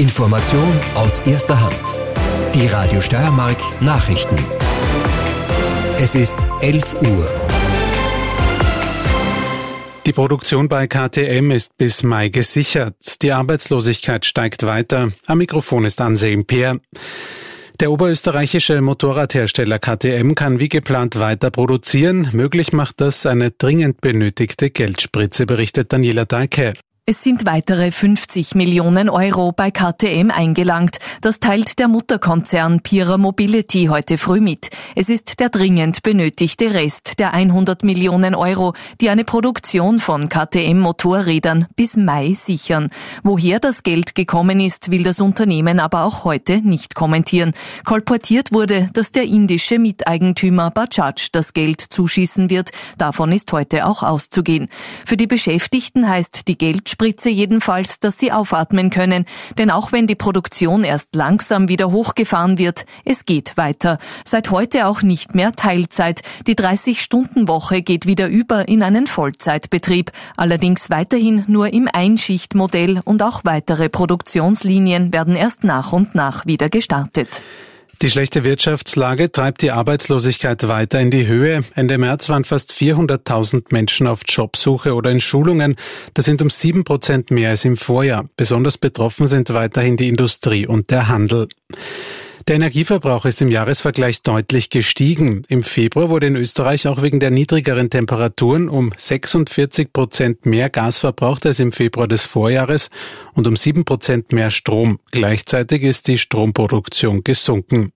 Information aus erster Hand. Die Radio Steiermark Nachrichten. Es ist 11 Uhr. Die Produktion bei KTM ist bis Mai gesichert. Die Arbeitslosigkeit steigt weiter. Am Mikrofon ist Anselm Peer. Der oberösterreichische Motorradhersteller KTM kann wie geplant weiter produzieren. Möglich macht das eine dringend benötigte Geldspritze, berichtet Daniela Dahlke. Es sind weitere 50 Millionen Euro bei KTM eingelangt. Das teilt der Mutterkonzern Pierer Mobility heute früh mit. Es ist der dringend benötigte Rest der 100 Millionen Euro, die eine Produktion von KTM-Motorrädern bis Mai sichern. Woher das Geld gekommen ist, will das Unternehmen aber auch heute nicht kommentieren. Kolportiert wurde, dass der indische Miteigentümer Bajaj das Geld zuschießen wird. Davon ist heute auch auszugehen. Für die Beschäftigten heißt die Geldspritze jedenfalls, dass sie aufatmen können. Denn auch wenn die Produktion erst langsam wieder hochgefahren wird, es geht weiter. Seit heute auch nicht mehr Teilzeit. Die 30-Stunden-Woche geht wieder über in einen Vollzeitbetrieb. Allerdings weiterhin nur im Einschichtmodell und auch weitere Produktionslinien werden erst nach und nach wieder gestartet. Die schlechte Wirtschaftslage treibt die Arbeitslosigkeit weiter in die Höhe. Ende März waren fast 400.000 Menschen auf Jobsuche oder in Schulungen. Das sind um 7% mehr als im Vorjahr. Besonders betroffen sind weiterhin die Industrie und der Handel. Der Energieverbrauch ist im Jahresvergleich deutlich gestiegen. Im Februar wurde in Österreich auch wegen der niedrigeren Temperaturen um 46% mehr Gas verbraucht als im Februar des Vorjahres und um 7% mehr Strom. Gleichzeitig ist die Stromproduktion gesunken.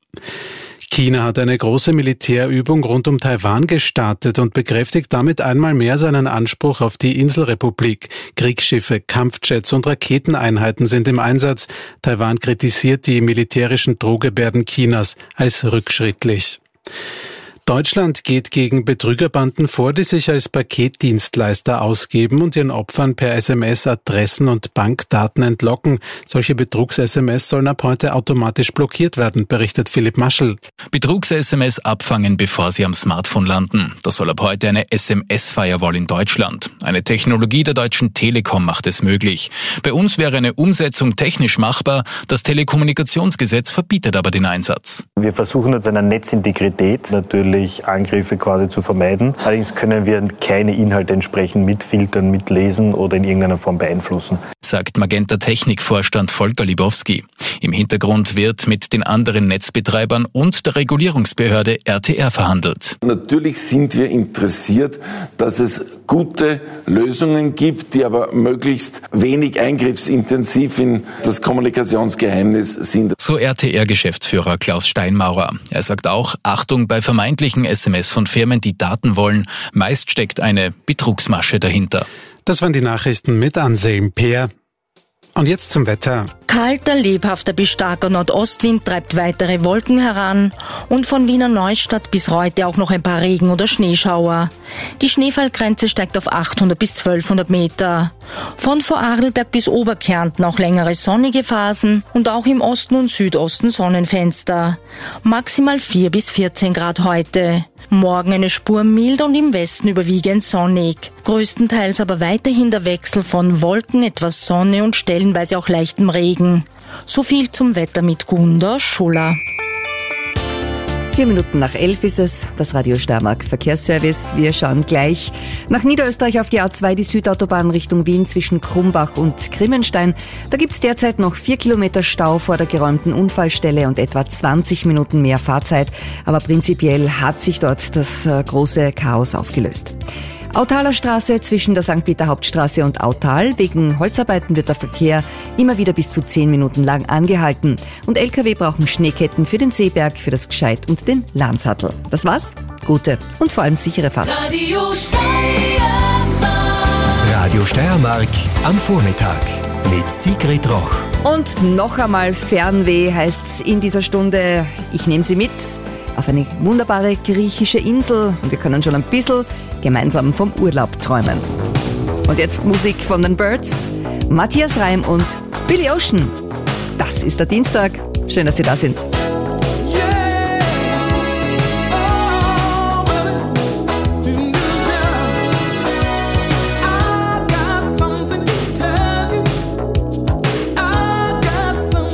China hat eine große Militärübung rund um Taiwan gestartet und bekräftigt damit einmal mehr seinen Anspruch auf die Inselrepublik. Kriegsschiffe, Kampfjets und Raketeneinheiten sind im Einsatz. Taiwan kritisiert die militärischen Drohgebärden Chinas als rückschrittlich. Deutschland geht gegen Betrügerbanden vor, die sich als Paketdienstleister ausgeben und ihren Opfern per SMS Adressen und Bankdaten entlocken. Solche Betrugs-SMS sollen ab heute automatisch blockiert werden, berichtet Philipp Maschel. Betrugs-SMS abfangen, bevor sie am Smartphone landen. Das soll ab heute eine SMS-Firewall in Deutschland. Eine Technologie der Deutschen Telekom macht es möglich. Bei uns wäre eine Umsetzung technisch machbar. Das Telekommunikationsgesetz verbietet aber den Einsatz. Wir versuchen jetzt eine Netzintegrität natürlich Angriffe quasi zu vermeiden. Allerdings können wir keine Inhalte entsprechend mitfiltern, mitlesen oder in irgendeiner Form beeinflussen. Sagt Magenta Technik-Vorstand Volker Libowski. Im Hintergrund wird mit den anderen Netzbetreibern und der Regulierungsbehörde RTR verhandelt. Natürlich sind wir interessiert, dass es gute Lösungen gibt, die aber möglichst wenig eingriffsintensiv in das Kommunikationsgeheimnis sind. So RTR-Geschäftsführer Klaus Steinmaurer. Er sagt auch, Achtung bei vermeintlichen SMS von Firmen, die Daten wollen. Meist steckt eine Betrugsmasche dahinter. Das waren die Nachrichten mit Anselm Peer. Und jetzt zum Wetter. Kalter, lebhafter bis starker Nordostwind treibt weitere Wolken heran und von Wiener Neustadt bis Reute auch noch ein paar Regen- oder Schneeschauer. Die Schneefallgrenze steigt auf 800 bis 1200 Meter. Von Vorarlberg bis Oberkärnten auch längere sonnige Phasen und auch im Osten und Südosten Sonnenfenster. Maximal 4 bis 14 Grad heute. Morgen eine Spur mild und im Westen überwiegend sonnig. Größtenteils aber weiterhin der Wechsel von Wolken, etwas Sonne und stellenweise auch leichtem Regen. So viel zum Wetter mit Gunda Schuller. 11:04 ist es, das Radio Steiermark Verkehrsservice. Wir schauen gleich nach Niederösterreich auf die A2, die Südautobahn Richtung Wien zwischen Krumbach und Grimmenstein. Da gibt's derzeit noch 4 Kilometer Stau vor der geräumten Unfallstelle und etwa 20 Minuten mehr Fahrzeit. Aber prinzipiell hat sich dort das große Chaos aufgelöst. Autaler Straße zwischen der St. Peter Hauptstraße und Autal. Wegen Holzarbeiten wird der Verkehr immer wieder bis zu 10 Minuten lang angehalten. Und Lkw brauchen Schneeketten für den Seeberg, für das Gscheit und den Lahnsattel. Das war's. Gute und vor allem sichere Fahrt. Radio Steiermark am Vormittag mit Sigrid Roch. Und noch einmal Fernweh heißt's in dieser Stunde. Ich nehme Sie mit auf eine wunderbare griechische Insel und wir können schon ein bisschen gemeinsam vom Urlaub träumen. Und jetzt Musik von den Birds, Matthias Reim und Billy Ocean. Das ist der Dienstag. Schön, dass Sie da sind. I got something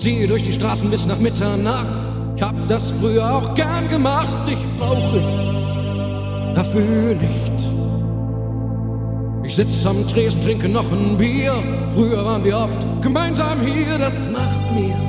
ziehe durch die Straßen bis nach Mitternacht. Ich hab das früher auch gern gemacht, dich brauch ich dafür nicht. Ich sitz am Tresen, trinke noch ein Bier. Früher waren wir oft gemeinsam hier. Das macht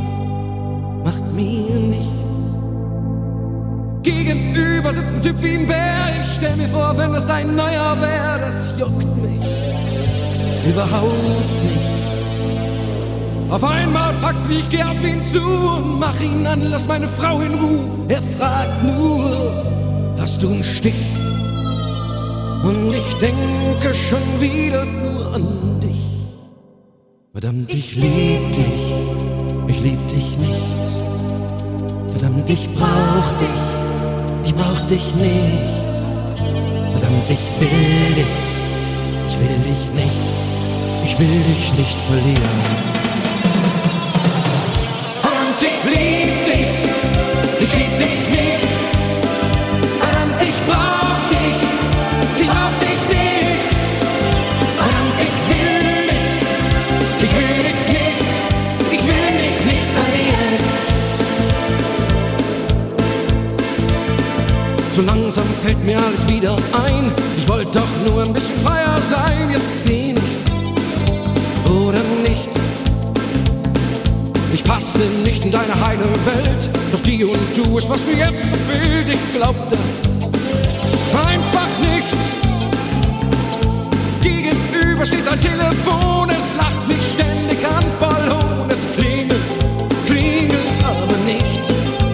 mir nichts. Gegenüber sitzt ein Typ wie ein Bär. Ich stell mir vor, wenn das dein neuer wär. Das juckt mich überhaupt nicht. Auf einmal packt's mich, ich geh auf ihn zu und mach ihn an, lass meine Frau in Ruhe. Er fragt nur, hast du einen Stich? Und ich denke schon wieder nur an dich. Verdammt, ich lieb dich nicht. Verdammt, ich brauch dich nicht. Verdammt, ich will dich nicht verlieren. Verdammt, ich lieb dich nicht. Verdammt, ich brauch dich nicht. Verdammt, ich will dich nicht verlieren. So langsam fällt mir alles wieder ein. Ich wollte doch nur ein bisschen freier sein. Jetzt bin ich's oder nicht. Ich passe nicht in deine heile Welt. Doch die und du ist, was mir jetzt so fehlt. Ich glaub das einfach nicht. Gegenüber steht ein Telefon. Es lacht mich ständig an, voll hohn. Es klingelt aber nicht.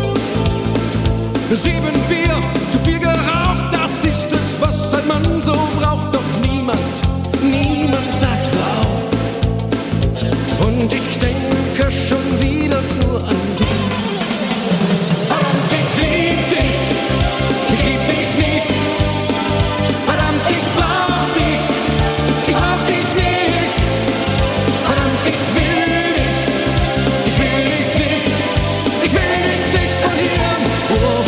7 Bier, zu viel geraucht, das ist es, was ein Mann so braucht. Doch niemand sagt auf. Und ich denke schon wieder nur an dich. Verdammt, ich lieb dich nicht. Verdammt, ich brauch dich nicht. Verdammt, ich will dich nicht verlieren. Oh.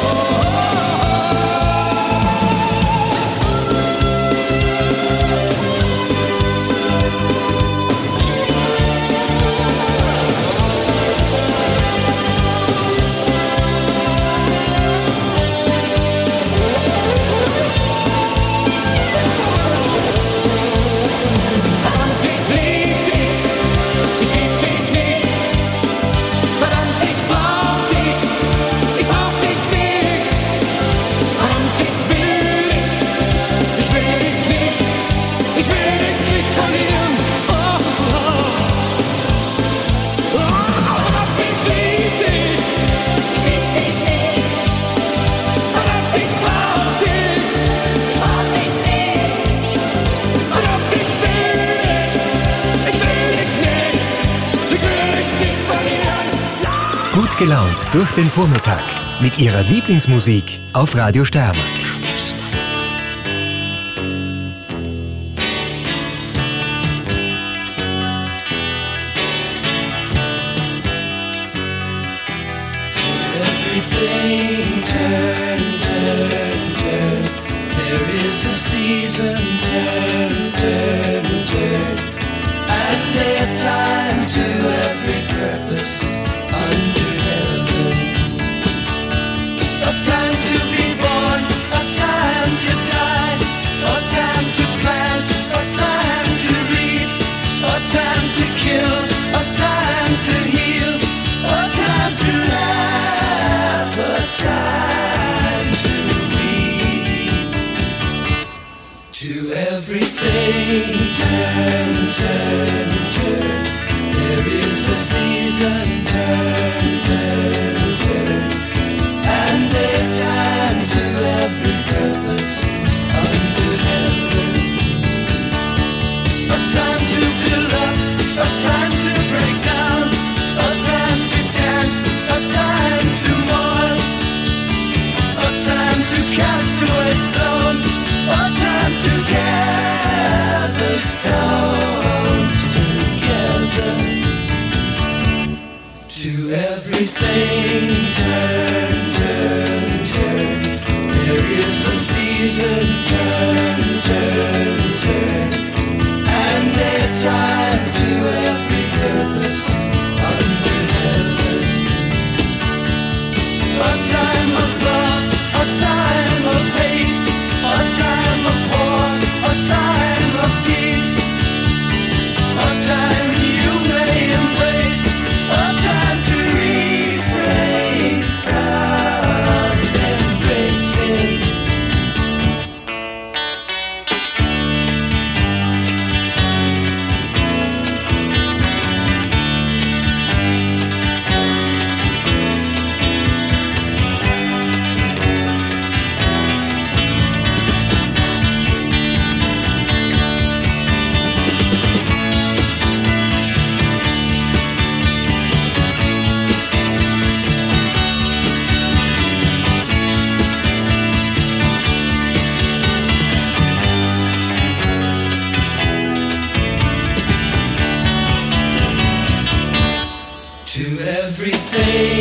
Gelaunt durch den Vormittag mit ihrer Lieblingsmusik auf Radio Steiermark. And a time to every purpose under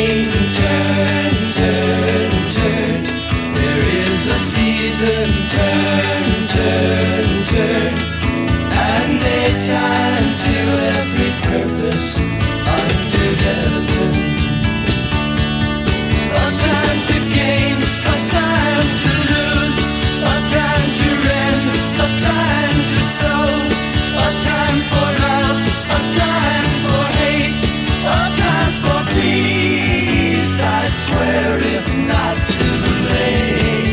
spinning, turn, turn, turn. There is a season, turn, turn, turn. And a time to every purpose under heaven. A time to gain, a time to lose, a time to rend, a time to sow, a time for love, a time for hate, a time for peace. I swear it's not too late.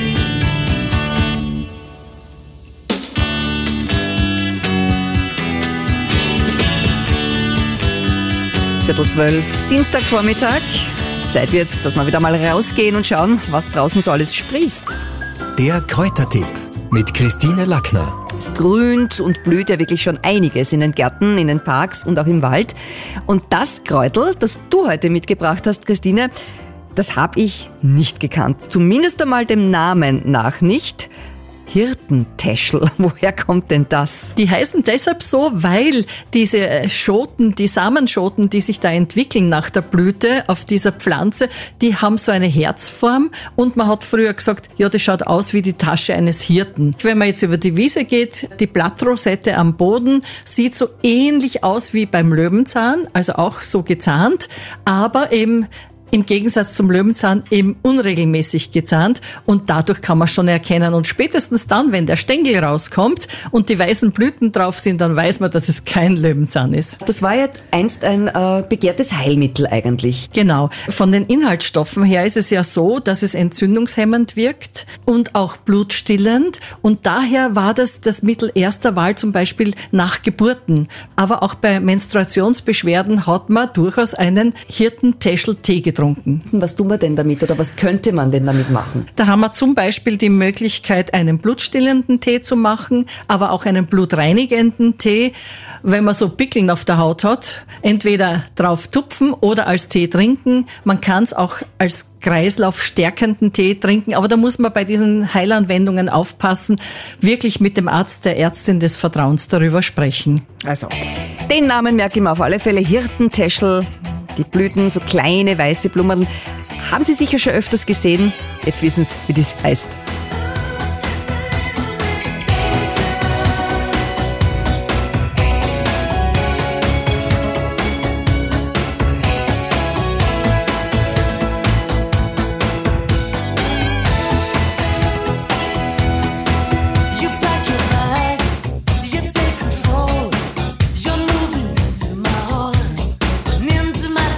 Viertel 12, Dienstagvormittag. Zeit jetzt, dass wir wieder mal rausgehen und schauen, was draußen so alles sprießt. Der Kräutertipp mit Christine Lackner. Es grünt und blüht ja wirklich schon einiges in den Gärten, in den Parks und auch im Wald. Und das Kräutel, das du heute mitgebracht hast, Christine, das habe ich nicht gekannt. Zumindest einmal dem Namen nach nicht. Hirtentäschel, woher kommt denn das? Die heißen deshalb so, weil diese Schoten, die Samenschoten, die sich da entwickeln nach der Blüte auf dieser Pflanze, die haben so eine Herzform und man hat früher gesagt, ja, das schaut aus wie die Tasche eines Hirten. Wenn man jetzt über die Wiese geht, die Blattrosette am Boden sieht so ähnlich aus wie beim Löwenzahn, also auch so gezahnt, aber eben im Gegensatz zum Löwenzahn eben unregelmäßig gezahnt und dadurch kann man schon erkennen. Und spätestens dann, wenn der Stängel rauskommt und die weißen Blüten drauf sind, dann weiß man, dass es kein Löwenzahn ist. Das war ja einst ein begehrtes Heilmittel eigentlich. Genau. Von den Inhaltsstoffen her ist es ja so, dass es entzündungshemmend wirkt und auch blutstillend. Und daher war das Mittel erster Wahl zum Beispiel nach Geburten. Aber auch bei Menstruationsbeschwerden hat man durchaus einen Hirtentäschel-Tee getrunken. Was tun wir denn damit oder was könnte man denn damit machen? Da haben wir zum Beispiel die Möglichkeit, einen blutstillenden Tee zu machen, aber auch einen blutreinigenden Tee. Wenn man so Pickeln auf der Haut hat, entweder drauf tupfen oder als Tee trinken. Man kann es auch als kreislaufstärkenden Tee trinken, aber da muss man bei diesen Heilanwendungen aufpassen, wirklich mit dem Arzt, der Ärztin des Vertrauens darüber sprechen. Also, den Namen merke ich mir auf alle Fälle, Hirtentäschel. Die Blüten, so kleine weiße Blumen, haben Sie sicher schon öfters gesehen. Jetzt wissen Sie, wie das heißt.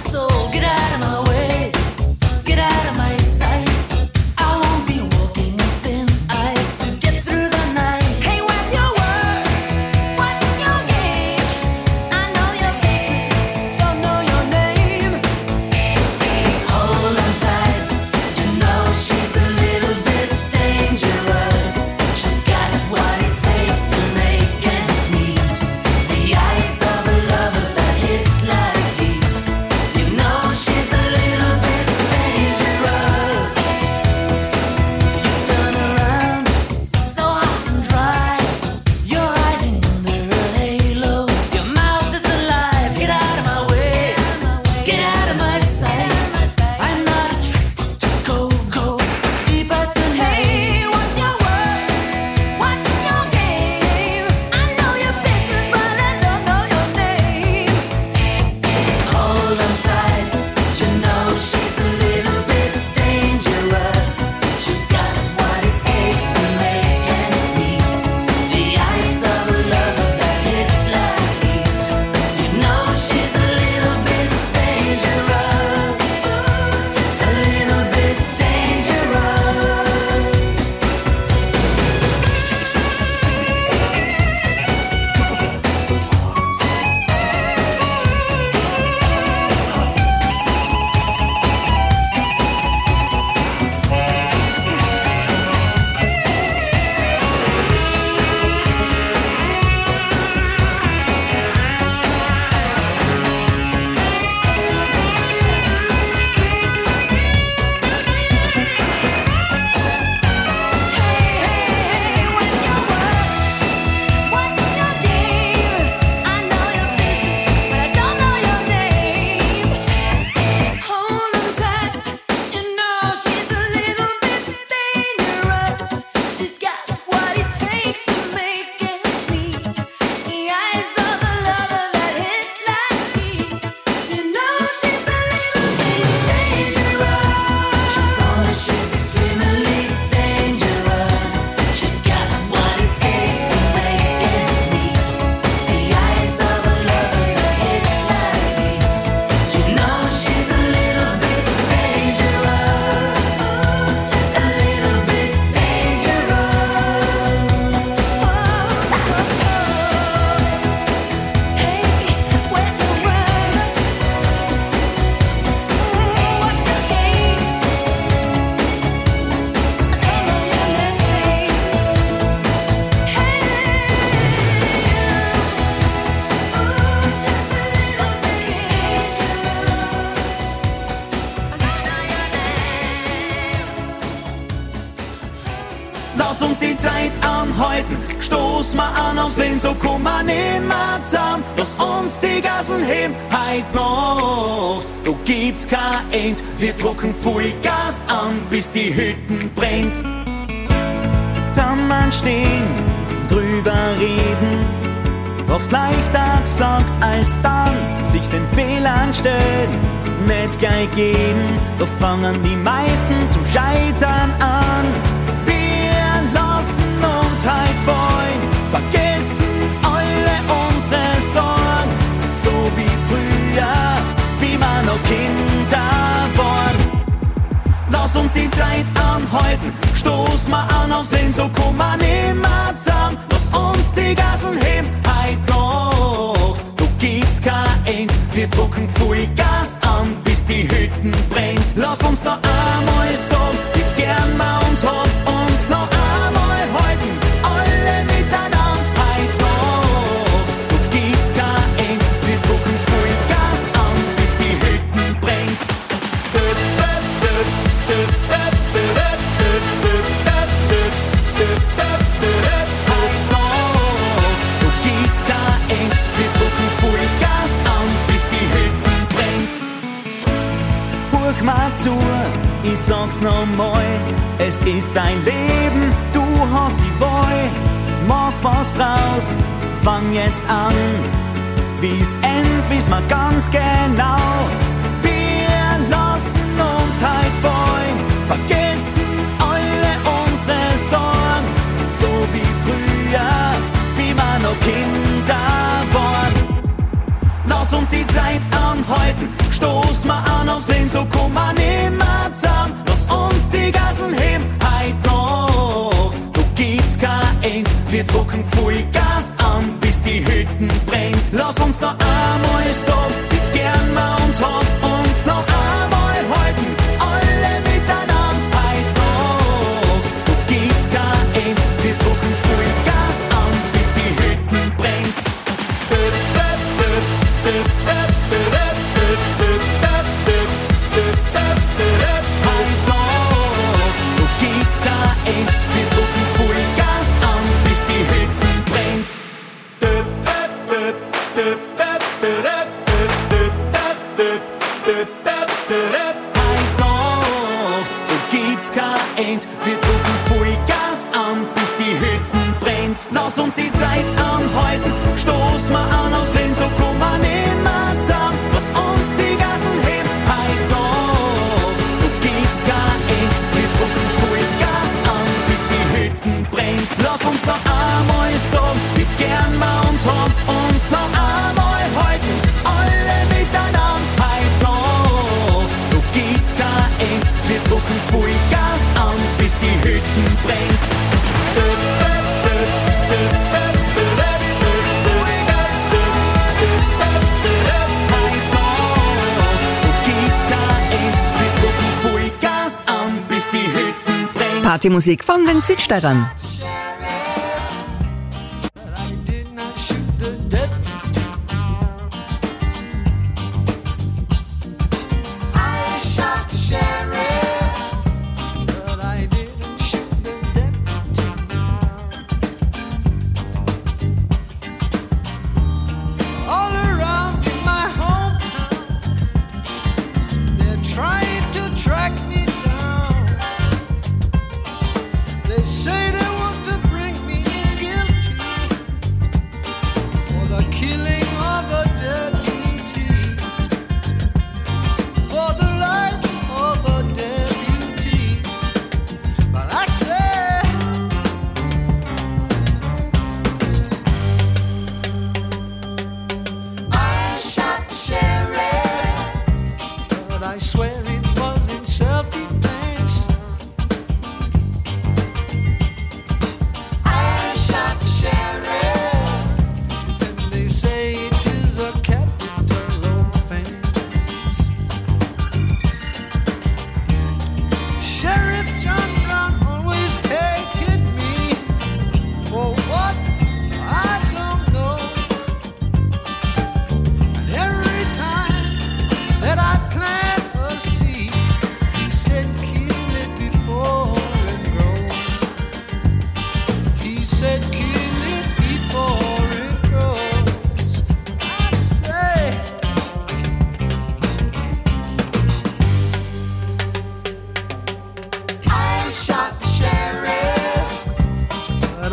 Get out of my sight. I won't be walking in Lass uns die Zeit anhalten, stoß mal an aufs Leben, so kommen wir nimmer zusammen. Lass uns die Gassen heben, heut Nacht, da gibt's kein End. Wir drucken Vollgas an, bis die Hütten brennt. Zusammenstehen, drüber reden, oft leichter gesagt als dann, sich den Fehlern stellen, nicht gleich gehen, da fangen die meisten zum Scheitern an. Wir lassen uns halt fallen, vergessen alle unsere Sorgen, so wie früher, wie wir noch Kinder waren. Lass uns die Zeit anhalten, stoß mal an aufs Leben, so kommen wir nimmer zusammen. Lass uns die Gassen heben, heut Nacht, da gibt's kein End. Wir drucken Vollgas an, bis die Hütten brennt. Lass uns noch einmal sagen, wie gern wir uns haben, uns noch einmal halten, alle miteinander, heut Nacht, da gibt's kein End. Wir drucken Vollgas an, bis die Hütten brennt. Hör mal zu, ich sag's nochmal, es ist dein Leben, du hast die Wahl, mach was draus, fang jetzt an, wie's endet, wissen wir ganz genau. Wir lassen uns halt fallen, vergessen alle unsere Sorgen, so wie früher, wie wir noch Kinder waren. Lass uns die Zeit anhalten, stoß mal an aufs Leben, so kommen wir nimmer zusammen. Lass uns die Gassen heben, heut Nacht, da gibt's kein End. Wir drucken Vollgas an, bis die Hütten brennt. Lass uns noch einmal sagen, wie gern wir uns haben, uns noch einmal halten, alle miteinander, heut Nacht, da gibt's kein End. Wir drucken Vollgas an, bis die Hütten brennt. Wir drucken Vollgas an, bis die Hütten brennt. Lass uns die Zeit anhalten, stoß mal an aufs Leben, so kommen wir nimmer zusammen. Lass uns die Gassen heben, heut Nacht, da gibt's kein End. Wir drucken Vollgas an, bis die Hütten brennt. Lass uns noch einmal sagen, wie gern wir uns haben, uns noch einmal halten, alle miteinander, heut Nacht, da gibt's kein End. Wir drucken Vollgas an, bis die Hütten brennt. Partymusik von den Südsteirern.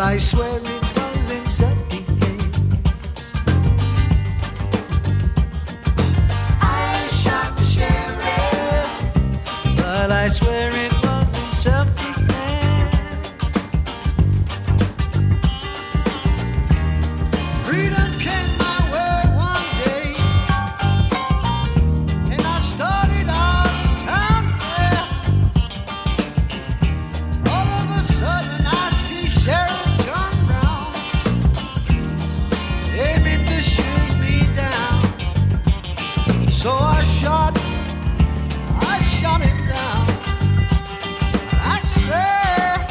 I swear it was in self-defense. I shot the sheriff, but I swear it was in self-defense. Freedom came my way one day, and I started out town fair. All of a sudden I see Sheriff turn round, aiming to shoot me down. So I shot him down. I swear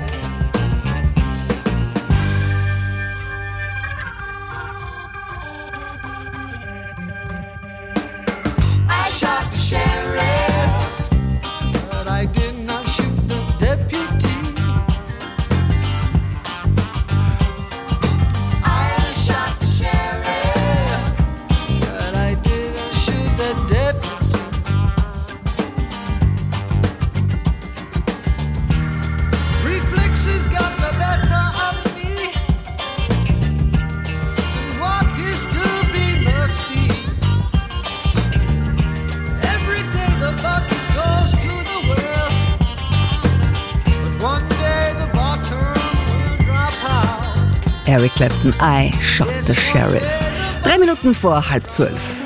I shot the sheriff, but I did not shoot the deputy. I shot the sheriff, but I didn't shoot the deputy. Reflexes got the better of me, and what is to be must be. Every day the bucket goes to the well, but one day the bottom will drop out. Eric Clapton, I Shot the Sheriff. 3 Minuten vor 11:30.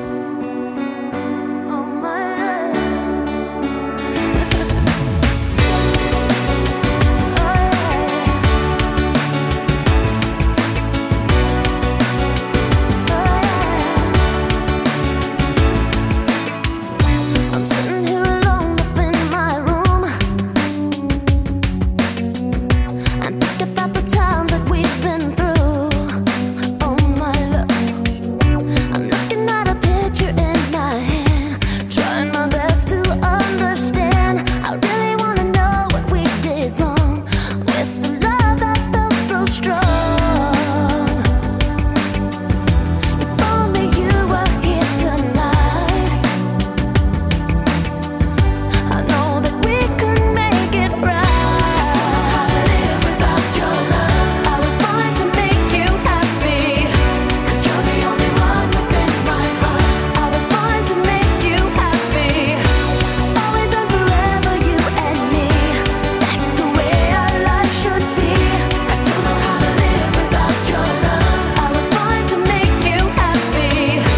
I'm sitting here alone up in my room and think about the times that we've been through. Oh my love, I'm looking at a picture in my hand, trying my best to understand. I really wanna know what we did wrong with the love that felt so strong. If only you were here tonight, I know that we could make it right. I don't know how to live without your love. I was born to make you happy, 'cause you're the only one within my heart. I was born to make you happy, always and forever, you and me. That's the way our life should be. I don't know how to live without your love. I was born to make you happy.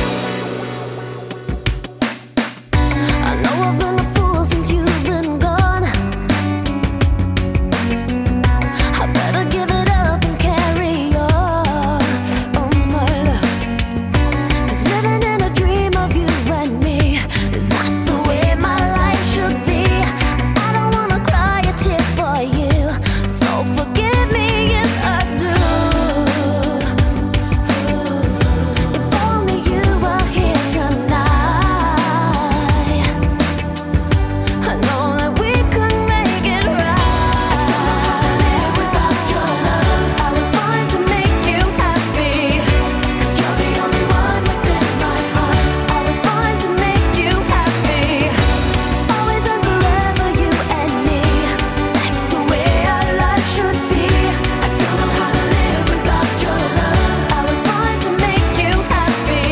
I know I've been a fool since you've been gone. I better give it up and carry on. Oh my love, 'cause living in a dream of you and me is not the way my life should be. I don't wanna cry a tear for you, so forgive me if I do. If only you were here tonight, I know that we could make it right. I don't know how to live without your love. I was born to make you happy, 'cause you're the only one within my heart. I was born to make you happy, always and forever, you and me. That's the way our life should be. I don't know how to live without your love. I was born to make you happy.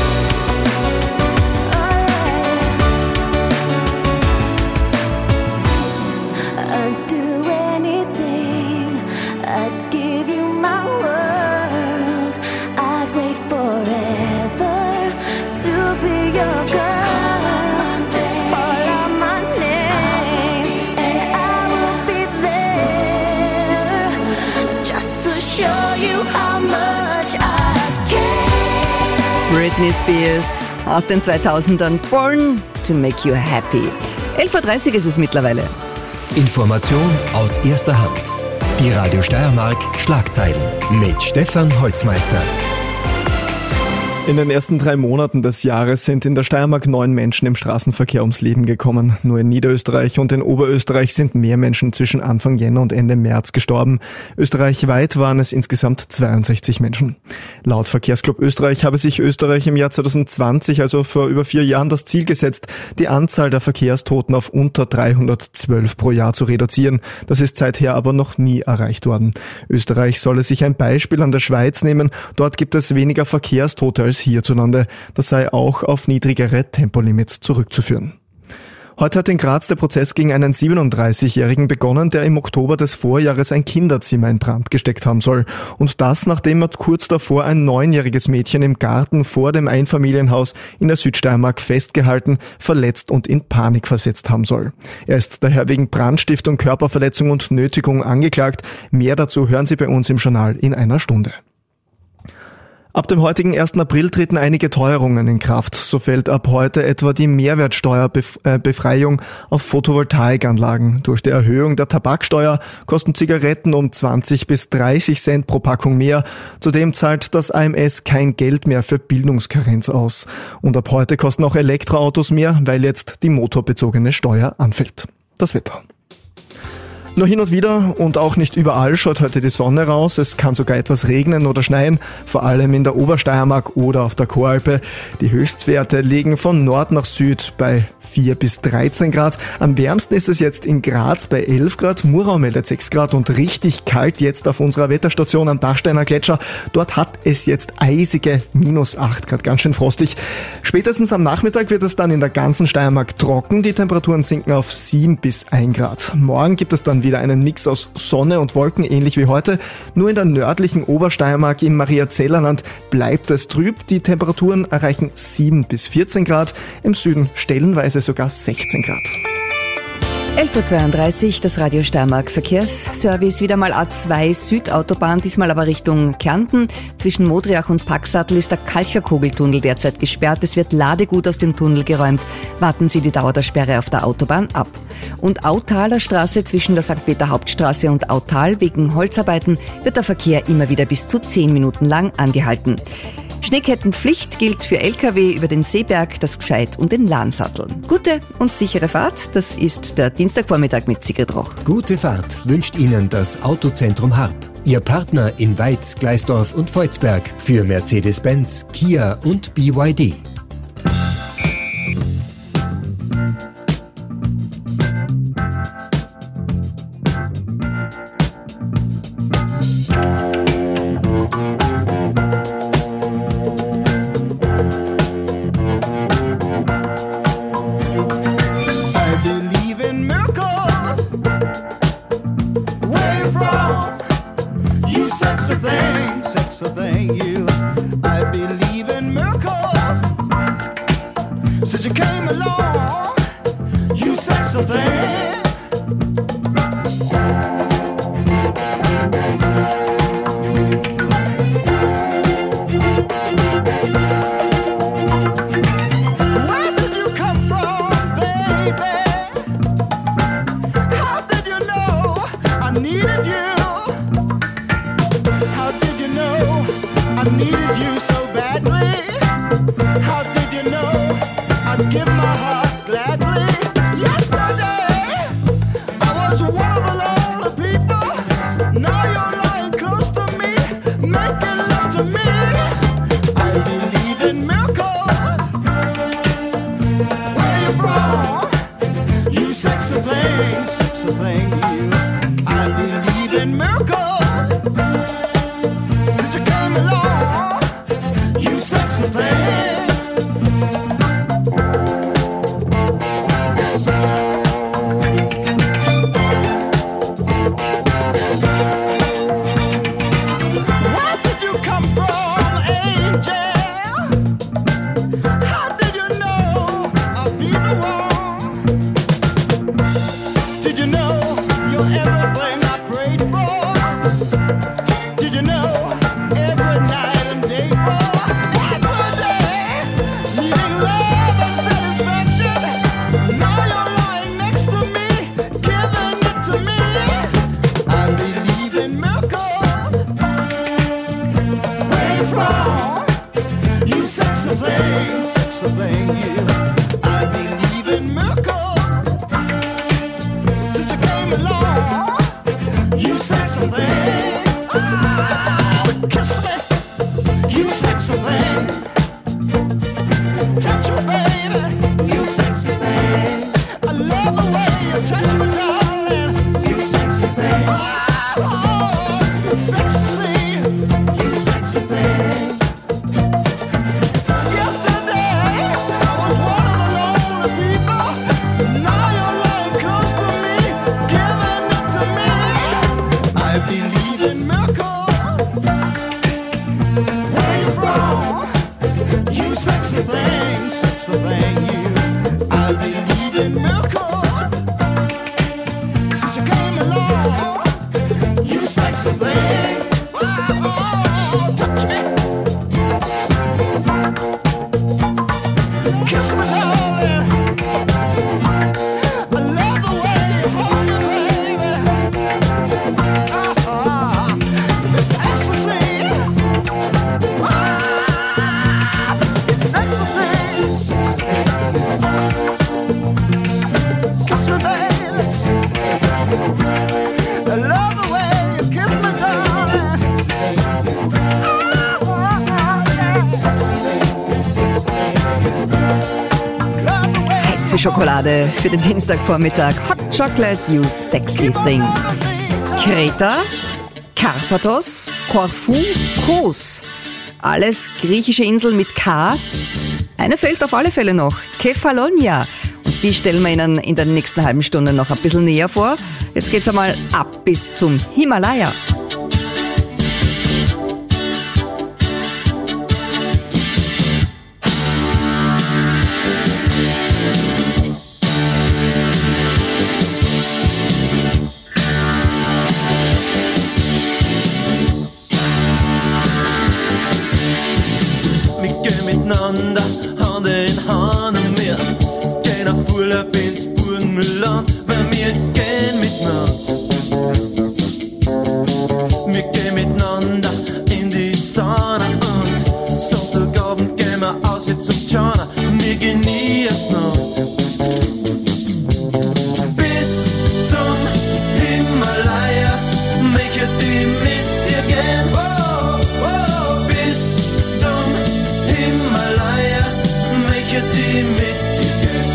I'd do anything, I'd give you my world, I'd wait forever to be your girl. Just call out my name and I will be there, just to show you how much I care. Britney Spears aus den 2000ern. Born to make you happy. 11:30 ist es mittlerweile. Information aus erster Hand. Die Radio Steiermark Schlagzeilen mit Stefan Holzmeister. In den ersten 3 Monaten des Jahres sind in der Steiermark 9 Menschen im Straßenverkehr ums Leben gekommen. Nur in Niederösterreich und in Oberösterreich sind mehr Menschen zwischen Anfang Jänner und Ende März gestorben. Österreichweit waren es insgesamt 62 Menschen. Laut Verkehrsclub Österreich habe sich Österreich im Jahr 2020, also vor über 4 Jahren, das Ziel gesetzt, die Anzahl der Verkehrstoten auf unter 312 pro Jahr zu reduzieren. Das ist seither aber noch nie erreicht worden. Österreich solle sich ein Beispiel an der Schweiz nehmen. Dort gibt es weniger Verkehrstote als hierzulande. Das sei auch auf niedrigere Tempolimits zurückzuführen. Heute hat in Graz der Prozess gegen einen 37-Jährigen begonnen, der im Oktober des Vorjahres ein Kinderzimmer in Brand gesteckt haben soll. Und das, nachdem er kurz davor ein 9-jähriges Mädchen im Garten vor dem Einfamilienhaus in der Südsteiermark festgehalten, verletzt und in Panik versetzt haben soll. Er ist daher wegen Brandstiftung, Körperverletzung und Nötigung angeklagt. Mehr dazu hören Sie bei uns im Journal in einer Stunde. Ab dem heutigen 1. April treten einige Teuerungen in Kraft. So fällt ab heute etwa die Mehrwertsteuerbefreiung auf Photovoltaikanlagen. Durch die Erhöhung der Tabaksteuer kosten Zigaretten um 20 bis 30 Cent pro Packung mehr. Zudem zahlt das AMS kein Geld mehr für Bildungskarenz aus. Und ab heute kosten auch Elektroautos mehr, weil jetzt die motorbezogene Steuer anfällt. Das Wetter. Nur hin und wieder und auch nicht überall schaut heute die Sonne raus. Es kann sogar etwas regnen oder schneien, vor allem in der Obersteiermark oder auf der Choralpe. Die Höchstwerte liegen von Nord nach Süd bei 4 bis 13 Grad. Am wärmsten ist es jetzt in Graz bei 11 Grad, Murau meldet 6 Grad und richtig kalt jetzt auf unserer Wetterstation am Dachsteiner Gletscher. Dort hat es jetzt eisige minus 8 Grad, ganz schön frostig. Spätestens am Nachmittag wird es dann in der ganzen Steiermark trocken. Die Temperaturen sinken auf 7 bis 1 Grad. Morgen gibt es dann wieder einen Mix aus Sonne und Wolken, ähnlich wie heute. Nur in der nördlichen Obersteiermark im Mariazellerland bleibt es trüb. Die Temperaturen erreichen 7 bis 14 Grad, im Süden stellenweise sogar 16 Grad. 11.32 Uhr, das Radio Steiermark Verkehrsservice, wieder mal A2 Südautobahn, diesmal aber Richtung Kärnten. Zwischen Modriach und Paxatl ist der Kalcherkogeltunnel derzeit gesperrt. Es wird Ladegut aus dem Tunnel geräumt. Warten Sie die Dauer der Sperre auf der Autobahn ab. Und Autaler Straße zwischen der St. Peter Hauptstraße und Autal wegen Holzarbeiten wird der Verkehr immer wieder bis zu 10 Minuten lang angehalten. Schneekettenpflicht gilt für Lkw über den Seeberg, das Gscheid und den Lahnsattel. Gute und sichere Fahrt, das ist der Dienstagvormittag mit Sigrid Roch. Gute Fahrt wünscht Ihnen das Autozentrum Harp. Ihr Partner in Weiz, Gleisdorf und Volzberg für Mercedes-Benz, Kia und BYD. Sexy thing, you. I believe in miracles. Since you came along, you sexy thing. Where did you come from, baby? How did you know I needed you? I needed you so badly. How did you know I'd give my heart gladly? Yesterday I was one of the lonely people. Now you're lying close to me, making love to me. I believe in miracles. Where you from? You sexy thing, you. I believe in miracles. Since you came along, you sexy thing. Where did you come from, angel? How did you know I'd be the one? Did you know you're everything I prayed for? Did you know every night and day for every day, needing love and satisfaction? Now you're lying next to me, giving it to me. I believe in miracles. Where you from? You say Schokolade für den Dienstagvormittag. Hot Chocolate, you sexy thing. Kreta, Karpathos, Korfu, Kos. Alles griechische Inseln mit K. Eine fehlt auf alle Fälle noch. Kefalonia. Und die stellen wir Ihnen in der nächsten halben Stunde noch ein bisschen näher vor. Jetzt geht's einmal ab bis zum Himalaya. Wir gehen miteinander Hand in Hand und wir gehen auf Urlaub ins Burgenland, weil wir gehen miteinander. Wir gehen miteinander in die Sauna und Sonntagabend gehen wir aus jetzt zum Tschana. Wir genießen Nacht. Bis zum Himalaya möchte ich mit dir gehen. Oh, oh, bis zum Himalaya möchte ich mit dir gehen.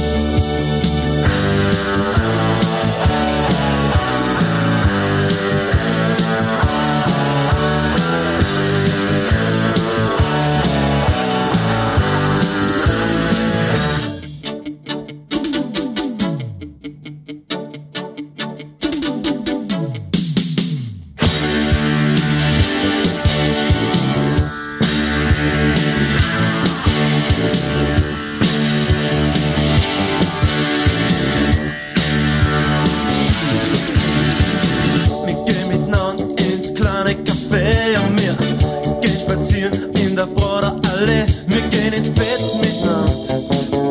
Wir gehen miteinander ins kleine Café und wir gehen spazieren in der Broder Allee. Wir gehen ins Bett miteinander.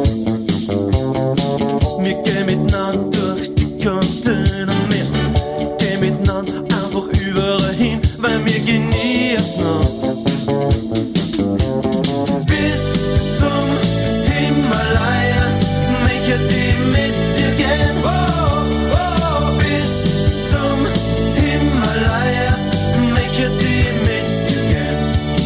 Wir gehen miteinander durch die Kantine und wir gehen miteinander einfach überall hin, weil wir genießen Nacht. Bis zum Himalaya möchte ich mit dir gehen. Oh, oh, bis zum Himalaya möchte ich mit dir gehen.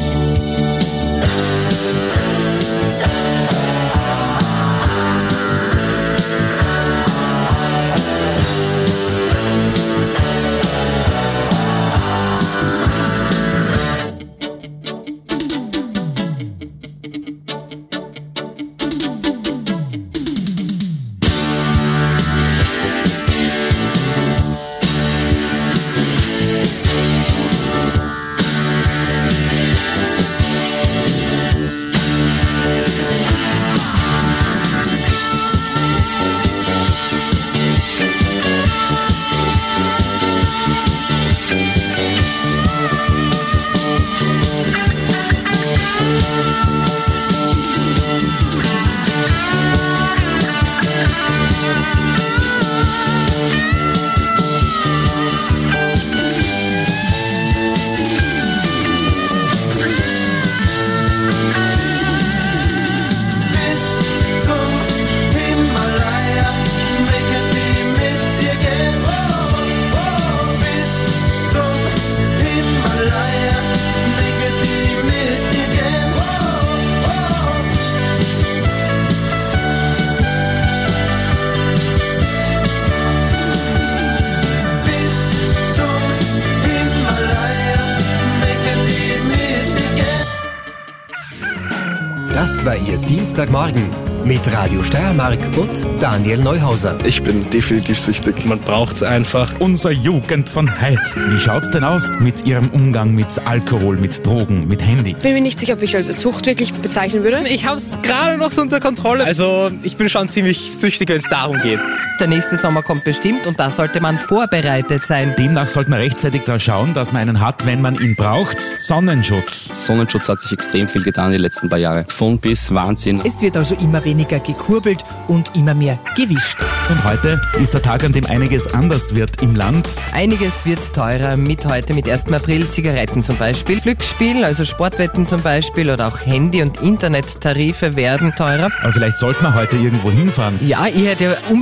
Das war Ihr Dienstagmorgen mit Radio Steiermark und Daniel Neuhauser. Ich bin definitiv süchtig. Man braucht's einfach. Unsere Jugend von heute. Wie schaut's denn aus mit ihrem Umgang mit Alkohol, mit Drogen, mit Handy? Ich bin mir nicht sicher, ob ich es als Sucht wirklich bezeichnen würde. Ich habe es gerade noch so unter Kontrolle. Also ich bin schon ziemlich süchtig, wenn es darum geht. Der nächste Sommer kommt bestimmt und da sollte man vorbereitet sein. Demnach sollte man rechtzeitig da schauen, dass man einen hat, wenn man ihn braucht. Sonnenschutz. Sonnenschutz hat sich extrem viel getan die letzten paar Jahre. Von bis Wahnsinn. Es wird also immer weniger gekurbelt und immer mehr gewischt. Und heute ist der Tag, an dem einiges anders wird im Land. Einiges wird teurer mit heute, mit 1. April. Zigaretten zum Beispiel, Glücksspiel, also Sportwetten zum Beispiel oder auch Handy- und Internettarife werden teurer. Aber vielleicht sollte man heute irgendwo hinfahren. Ja, ich hätte unbedingt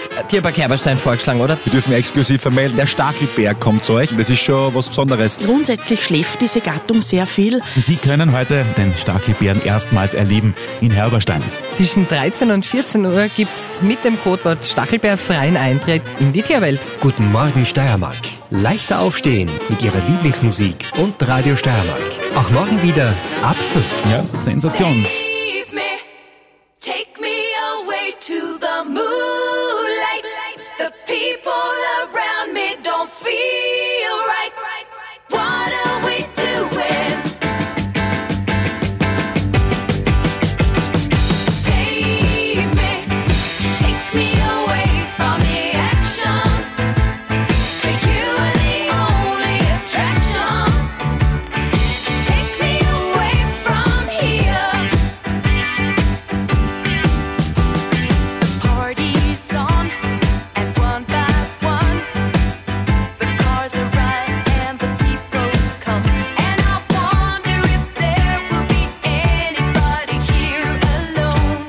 Tierpark Herberstein vorgeschlagen, oder? Wir dürfen exklusiv vermelden, der Stachelbär kommt zu euch. Das ist schon was Besonderes. Grundsätzlich schläft diese Gattung sehr viel. Sie können heute den Stachelbären erstmals erleben in Herberstein. Zwischen 13 und 14 Uhr gibt's mit dem Codewort Stachelbär freien Eintritt in die Tierwelt. Guten Morgen Steiermark. Leichter aufstehen mit ihrer Lieblingsmusik und Radio Steiermark. Auch morgen wieder ab 5. Ja, Sensation. Leave me, take me away to the moonlight. The people around me don't feel right. What are we doing? Save me, take me away from the action. For you are the only attraction. Take me away from here. The party's on, and one by one, the cars arrive and the people come. And I wonder if there will be anybody here alone.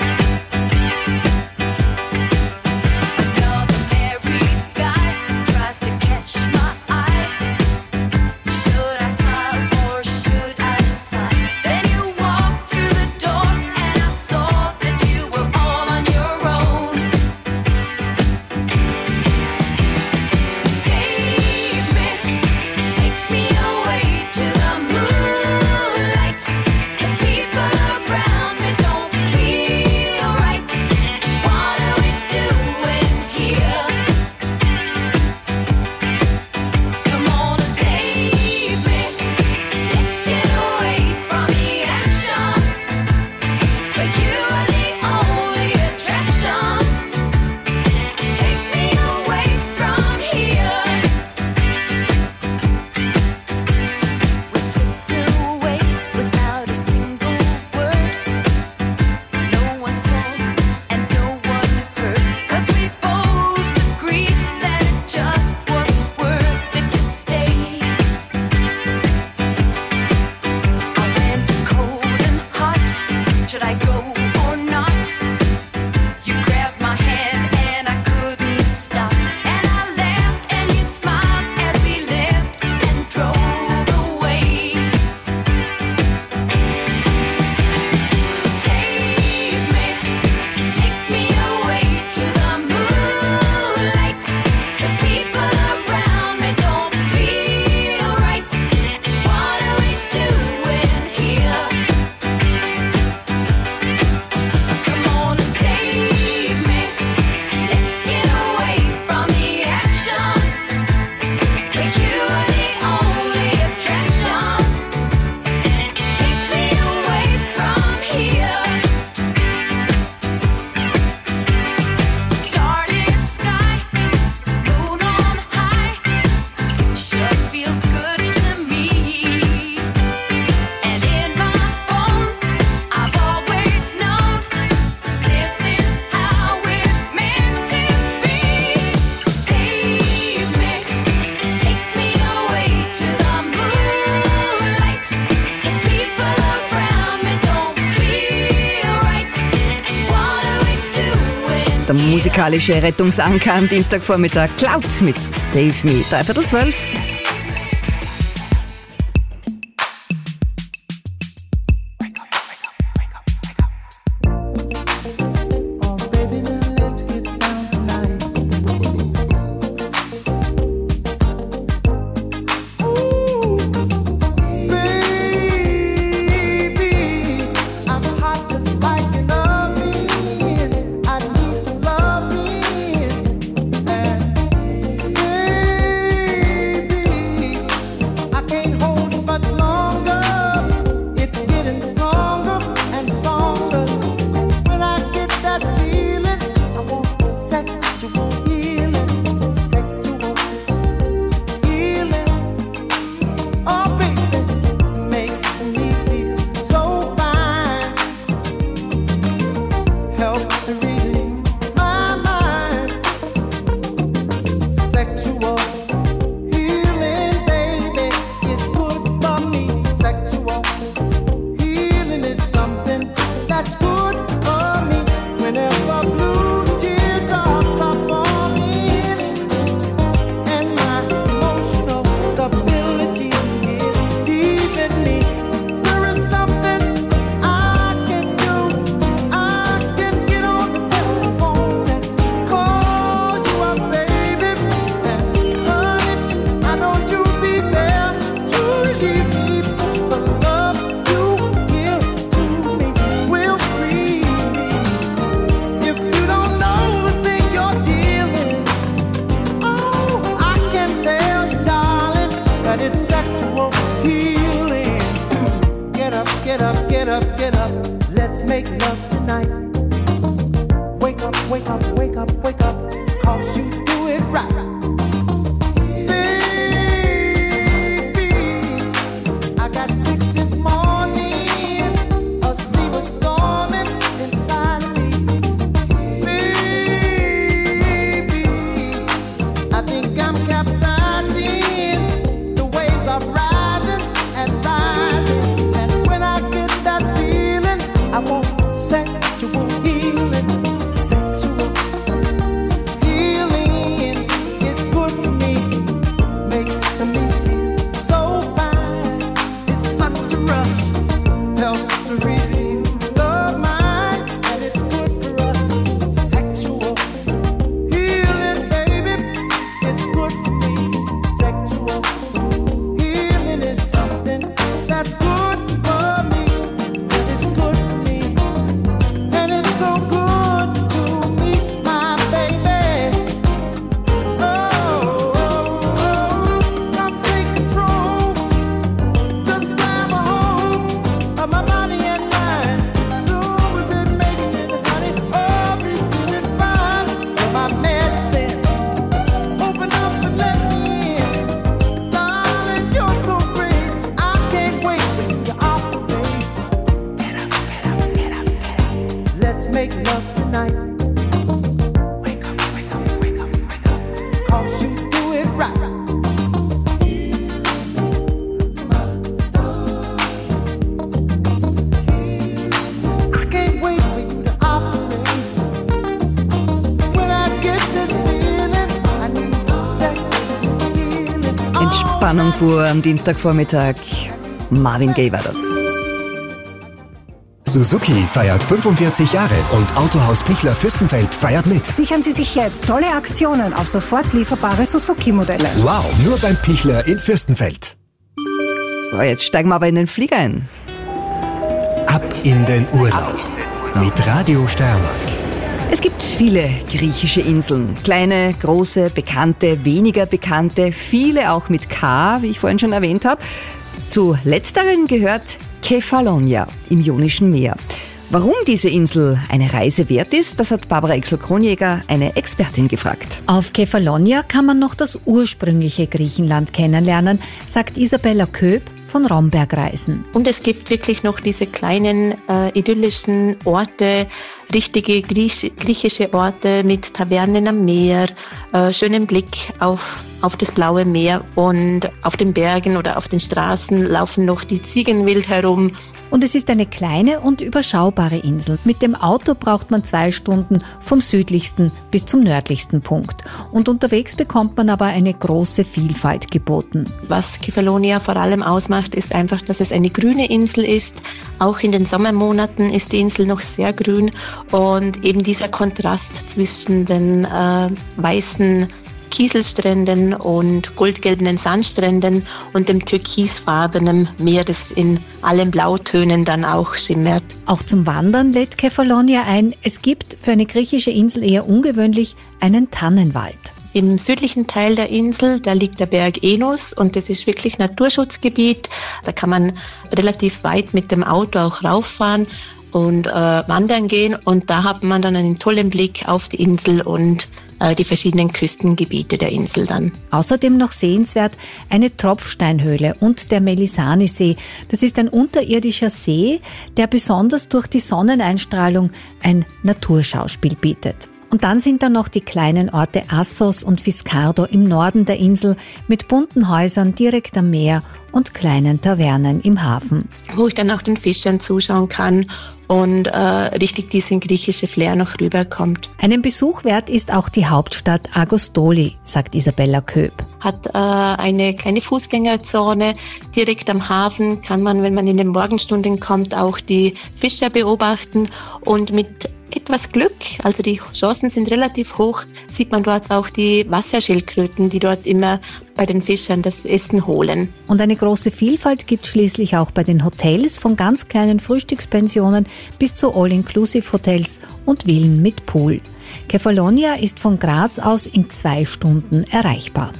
Another married guy tries to catch my eye. Should I smile or should I sigh? Then you walked through the door and I saw that you were all on your own. Save me, take me away to the moonlight. The people around me don't feel right. What are we doing here? Come on and save me. Let's get away from the action. For you are the only attraction. Take me away from here. We slipped away without a single word. No one saw and no one heard. 'Cause we both agreed that it just wasn't worth it to stay. I went cold and hot. Should I go or not? You grabbed my hand and I couldn't stop. And I laughed and you smiled as we left and drove away. Save me, take me away to the moonlight. The people around me don't feel right. What are we doing here? Come on and save me. Let's get away from the action. For you are the only attraction. Take me away from here. Starlit sky, moon on high, sure feels good to me. And in my bones, I've always known this is how it's meant to be. Save me, take me away to the moonlight. The people around me don't feel right. What are we doing? Der musikalische Rettungsanker am Dienstagvormittag. Cloud mit Save Me. 11:45. I'm hot just like an oven. I need some loving. And baby, that it's sexual healing. Get up, get up, get up, get up. Let's make love tonight. Wake up, wake up, wake up, wake up. 'Cause you do it right. Baby, I got sick this morning. A sea was storming inside of me. Baby, I think I'm capsizing. The waves are rising and rising. And when I get that feeling, I want sexual healing. Sexual healing is good for me. Makes me feel so fine. It's such a rush. Helps to relieve the mind. And it's good for us. Sexual healing, baby. It's good for me. Sexual healing is something that's good for me. And it's good for me. And it's so good to meet my baby. Oh, come take control. Just grab a hold of my body and mind. Soon we'll be making it, honey. Oh, be feeling fine. You're my medicine. Open up and let me in. Darling, you're so great. I can't wait for you to operate. Get up, get up, get up, get up. Let's make love tonight. Wake up, wake up, wake up, wake up. 'Cause you do it right. I can't wait for you to operate. When I get this feeling, I need sexual healing. Entspannung pur am Dienstagvormittag. Marvin Gaye war das. Suzuki feiert 45 Jahre und Autohaus Pichler Fürstenfeld feiert mit. Sichern Sie sich jetzt tolle Aktionen auf sofort lieferbare Suzuki-Modelle. Wow, nur beim Pichler in Fürstenfeld. So, jetzt steigen wir aber in den Flieger ein. Ab in den Urlaub mit Radio Steiermark. Es gibt viele griechische Inseln. Kleine, große, bekannte, weniger bekannte, viele auch mit K, wie ich vorhin schon erwähnt habe. Zu letzteren gehört Kefalonia im Ionischen Meer. Warum diese Insel eine Reise wert ist, das hat Barbara Exel-Kronjäger, eine Expertin, gefragt. Auf Kefalonia kann man noch das ursprüngliche Griechenland kennenlernen, sagt Isabella Köb von Romberg-Reisen. Und es gibt wirklich noch diese kleinen idyllischen Orte, richtige griechische Orte mit Tavernen am Meer, schönem Blick auf das blaue Meer, und auf den Bergen oder auf den Straßen laufen noch die Ziegen wild herum. Und es ist eine kleine und überschaubare Insel. Mit dem Auto braucht man 2 Stunden vom südlichsten bis zum nördlichsten Punkt. Und unterwegs bekommt man aber eine große Vielfalt geboten. Was Kefalonia vor allem ausmacht, ist einfach, dass es eine grüne Insel ist. Auch in den Sommermonaten ist die Insel noch sehr grün, und eben dieser Kontrast zwischen den weißen Kieselstränden und goldgelben Sandstränden und dem türkisfarbenen Meer, das in allen Blautönen dann auch schimmert. Auch zum Wandern lädt Kefalonia ein. Es gibt für eine griechische Insel eher ungewöhnlich einen Tannenwald. Im südlichen Teil der Insel, da liegt der Berg Enus, und das ist wirklich Naturschutzgebiet. Da kann man relativ weit mit dem Auto auch rauffahren und wandern gehen, und da hat man dann einen tollen Blick auf die Insel und die verschiedenen Küstengebiete der Insel dann. Außerdem noch sehenswert eine Tropfsteinhöhle und der Melisani-See. Das ist ein unterirdischer See, der besonders durch die Sonneneinstrahlung ein Naturschauspiel bietet. Und dann sind da noch die kleinen Orte Assos und Fiskardo im Norden der Insel mit bunten Häusern direkt am Meer und kleinen Tavernen im Hafen. Wo ich dann auch den Fischern zuschauen kann und richtig diesen griechische Flair noch rüberkommt. Einen Besuch wert ist auch die Hauptstadt Agostoli, sagt Isabella Köb. Hat eine kleine Fußgängerzone. Direkt am Hafen kann man, wenn man in den Morgenstunden kommt, auch die Fischer beobachten, und mit etwas Glück, also die Chancen sind relativ hoch, sieht man dort auch die Wasserschildkröten, die dort immer bei den Fischern das Essen holen. Und eine große Vielfalt gibt schließlich auch bei den Hotels, von ganz kleinen Frühstückspensionen bis zu All-Inclusive-Hotels und Villen mit Pool. Kefalonia ist von Graz aus in 2 Stunden erreichbar.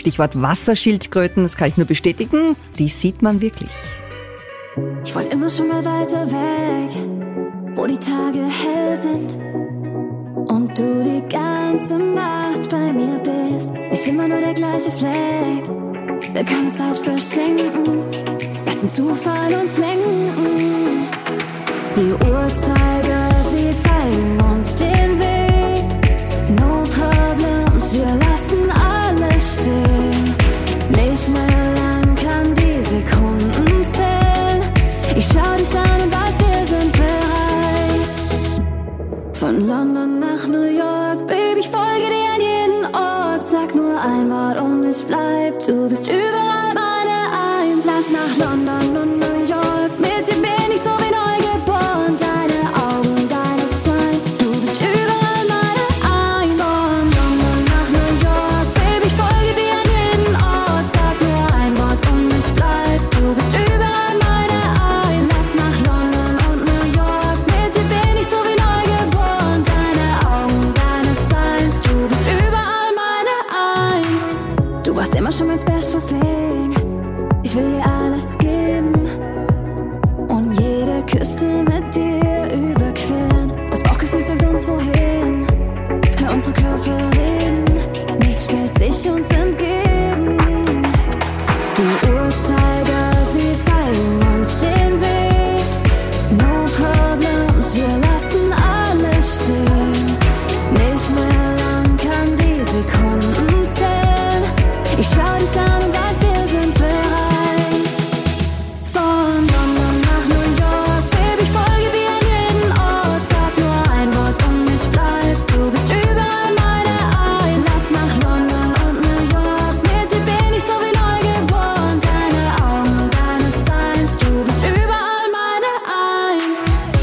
Stichwort Wasserschildkröten, das kann ich nur bestätigen, die sieht man wirklich. Ich wollte immer schon mal weiter weg, wo die Tage hell sind und du die ganze Nacht bei mir bist. Nicht immer nur der gleiche Fleck, will keine Zeit verschenken, lass den Zufall uns lenken. Die Uhrzeiger, sie zeigen uns den Weg. No problems, wir lassen alles stehen. Nicht mehr lang kann die Sekunden zählen. Ich schau dich an und weiß, wir sind bereit. Von London nach New York, Baby, ich folge dir an jeden Ort. Sag nur ein Wort und ich bleib, du bist überall meine Eins. Lass nach London und New York, mit dir bin ich so wie neugeboren. Deine Augen, deine Signs, du bist überall meine Eins. Von London nach New York, Baby, ich folge dir an jeden Ort. Sag nur ein Wort und ich bleib, du bist überall meine Eins. Lass nach London und New York, mit dir bin ich so wie neugeboren. Deine Augen, deine Signs, du bist überall meine Eins. Du warst immer schon mein Special Thing, ich will dir alles geben und jede Küste mit dir überqueren. Das Bauchgefühl zeigt uns wohin, hör unsere Körper reden, nichts stellt sich uns entgegen. Die Uhrzeiger, sie zeigen uns den Weg. No problems, wir lassen alles stehen. Nicht mehr lang kann die Sekunden zählen. Ich schau dich an und weiß, wir sind bereit. Von London nach New York, Baby, ich folge dir an jeden Ort. Sag nur ein Wort und ich bleib, du bist überall meine Eins. Lass nach London und New York, mit dir bin ich so wie neugeboren. Deine Augen, deine Signs, du bist überall meine Eins.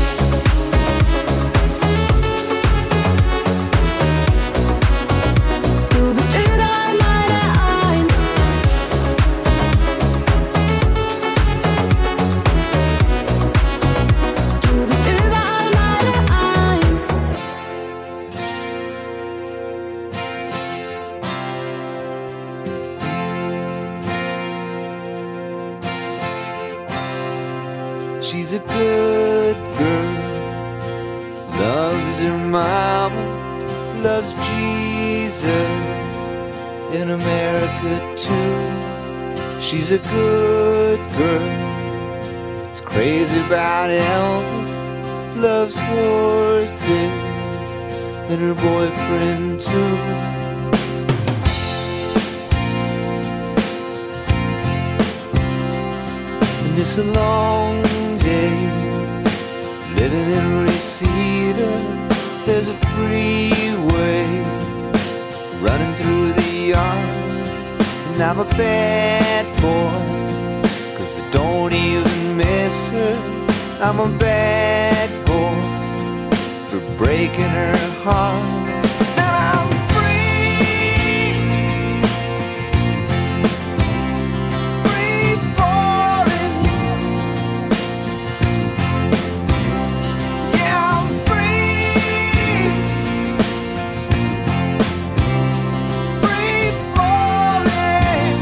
Du bist überall meine Eins. Du bist überall meine Eins. She's a good girl, loves her mama, loves Jesus in America too. She's a good girl, is crazy about Elvis, loves horses and her boyfriend too. And it's a long day living in Reseda. There's a freeway running through the yard, and I'm a bad boy, 'cause I don't even miss her. I'm a bad boy for breaking her heart. And I'm free, free falling. Yeah, I'm free, free falling.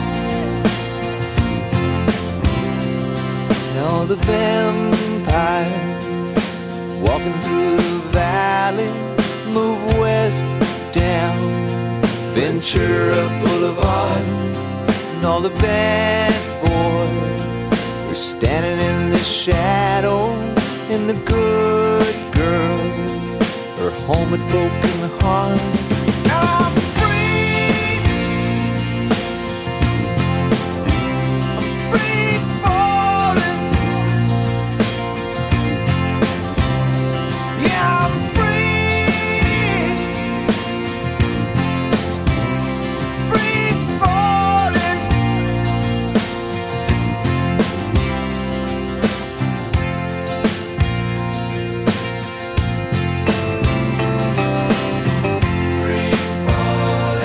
Now the vampires walking through the valley move west down Ventura Boulevard, and all the bad boys are standing in the shadows, and the good girls are home with broken hearts. Now I'm free, I'm free falling. Yeah, I'm free, free falling. Free falling.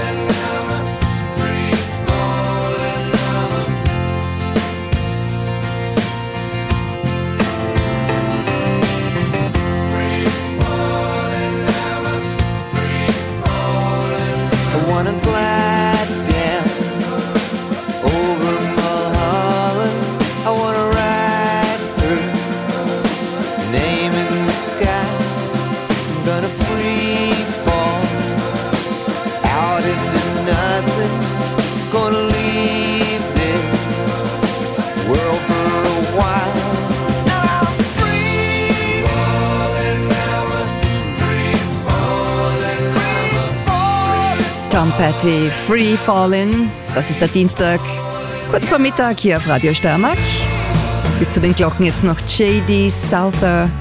Patty, Free Fallin'. Das ist der Dienstag, kurz vor Mittag hier auf Radio Steiermark. Bis zu den Glocken jetzt noch J.D. Souther.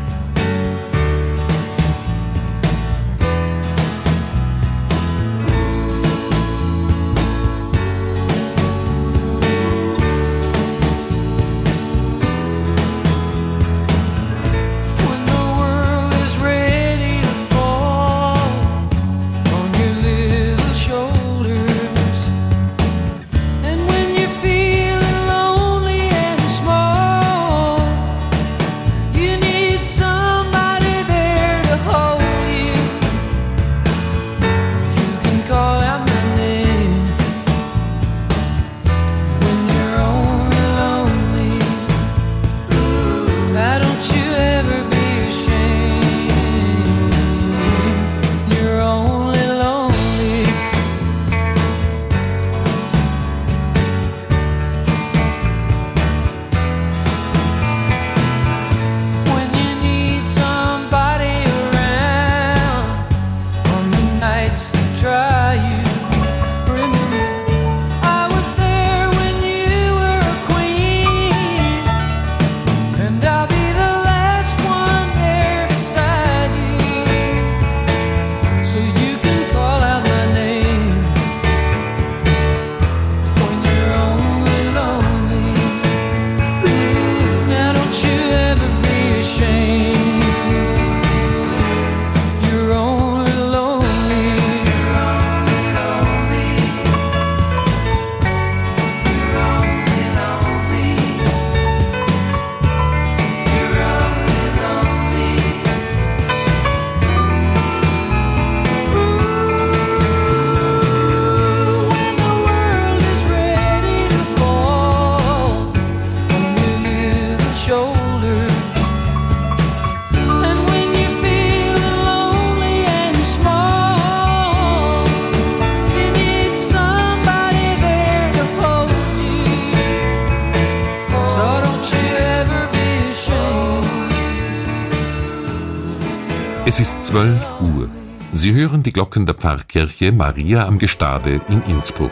Es ist 12 Uhr. Sie hören die Glocken der Pfarrkirche Maria am Gestade in Innsbruck.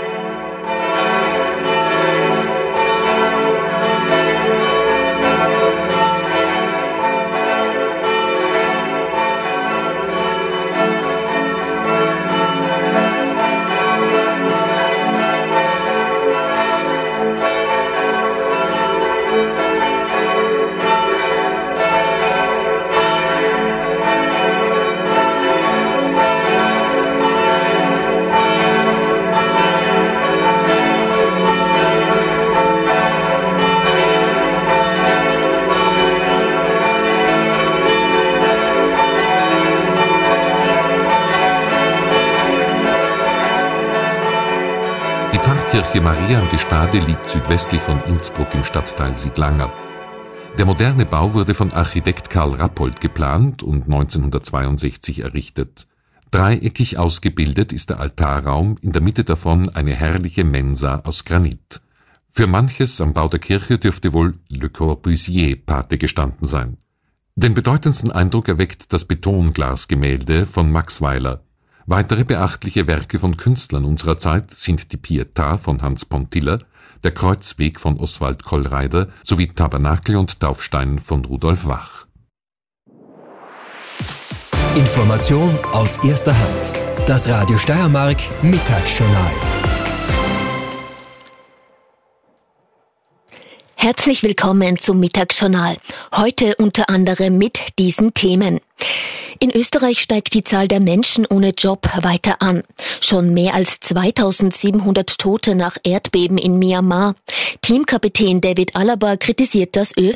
Die Pfarrkirche Maria am Gestade liegt südwestlich von Innsbruck im Stadtteil Siedlanger. Der moderne Bau wurde von Architekt Karl Rappold geplant und 1962 errichtet. Dreieckig ausgebildet ist der Altarraum, in der Mitte davon eine herrliche Mensa aus Granit. Für manches am Bau der Kirche dürfte wohl Le Corbusier Pate gestanden sein. Den bedeutendsten Eindruck erweckt das Betonglasgemälde von Max Weiler. Weitere beachtliche Werke von Künstlern unserer Zeit sind die Pietà von Hans Pontiller, der Kreuzweg von Oswald Kollreider sowie Tabernakel und Taufstein von Rudolf Wach. Information aus erster Hand. Das Radio Steiermark Mittagsjournal. Herzlich willkommen zum Mittagsjournal. Heute unter anderem mit diesen Themen. In Österreich steigt die Zahl der Menschen ohne Job weiter an. Schon mehr als 2700 Tote nach Erdbeben in Myanmar. Teamkapitän David Alaba kritisiert das ÖFB.